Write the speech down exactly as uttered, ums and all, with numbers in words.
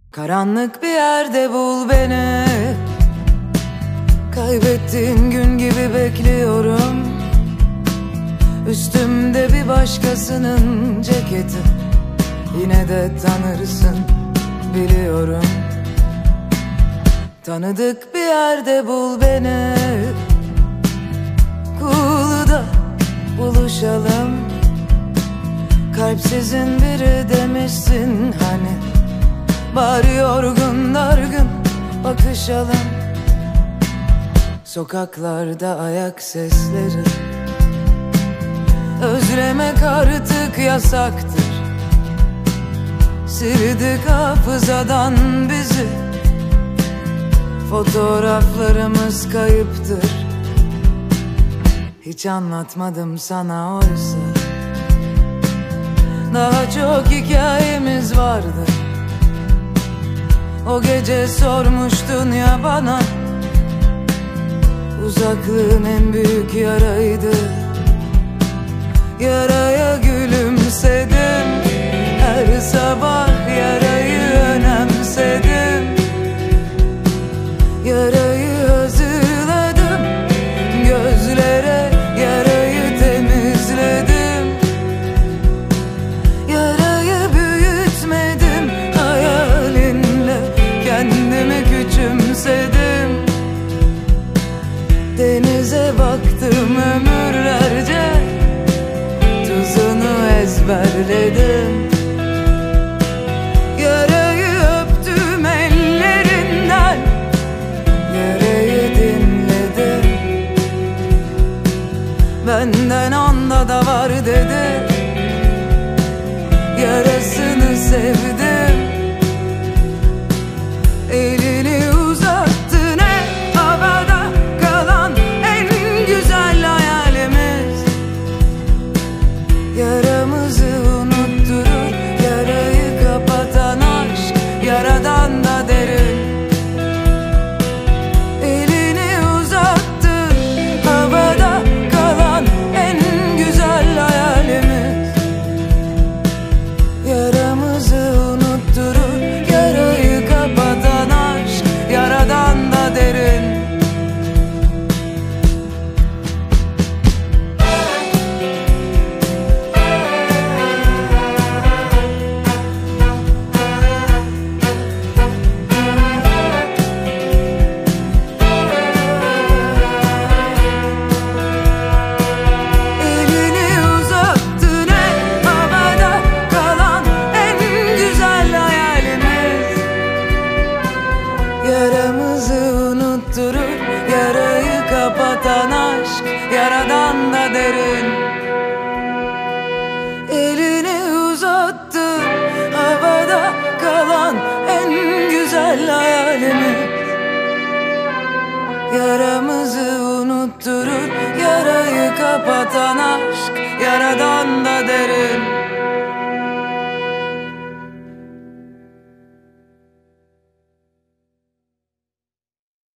Karanlık bir yerde bul beni, kaybettiğin gün gibi bekliyorum. Üstümde bir başkasının ceketi, yine de tanırsın biliyorum. Tanıdık bir yerde bul beni, Kulu'da buluşalım. Kalpsizin biri demişsin hani, bari yorgun dargın bakışalım. Sokaklarda ayak sesleri, özlemek artık yasaktır. Sildik hafızadan bizi, fotoğraflarımız kayıptır. Hiç anlatmadım sana oysa, daha çok hikayemiz vardı. O gece sormuştun ya bana, uzaklığın en büyük yaraydı. Yaraya gülümsedim, her sabah yarayı önemsedim. Yarayı hazırladım, gözlere yarayı temizledim. Yarayı büyütmedim, hayalinle kendimi küçümsedim. Denize baktım ömürlerce, tuzunu ezberledim. Yarayı öptüm ellerinden, yarayı dinledim. Benden onda da var dedi, yarasını sevdim. Elini uzattı ne havada kalan en güzel hayalimiz. Yaramızı unutturur, yarayı kapatan aşk yaradan da derin. Elini uzattı, havada kalan en güzel hayalimiz. Yaramızı unutturur, yarayı kapatan aşk yaradan da derin. Elini uzattı ne havada kalan en güzel hayalimiz. Yaramızı unutturur, yarayı kapatan aşk yaradan da derin. Elini uzattı, havada kalan en güzel hayalimiz. Yaramızı unutturur, yarayı kapatan aşk yaradan